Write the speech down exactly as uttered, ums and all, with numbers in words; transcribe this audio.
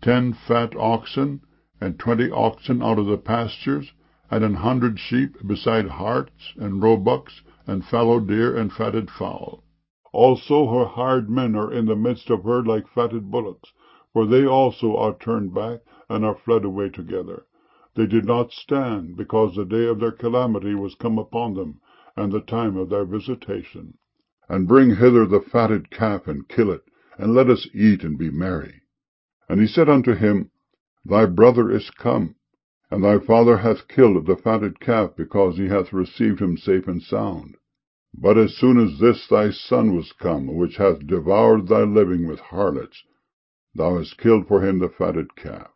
ten fat oxen, and twenty oxen out of the pastures, and an hundred sheep, beside harts, and roebucks, and fallow deer, and fatted fowl. Also her hired men are in the midst of her like fatted bullocks, for they also are turned back, and are fled away together. They did not stand, because the day of their calamity was come upon them, and the time of their visitation. And bring hither the fatted calf, and kill it, and let us eat and be merry. And he said unto him, Thy brother is come, and thy father hath killed the fatted calf, because he hath received him safe and sound. But as soon as this thy son was come, which hath devoured thy living with harlots, thou hast killed for him the fatted calf.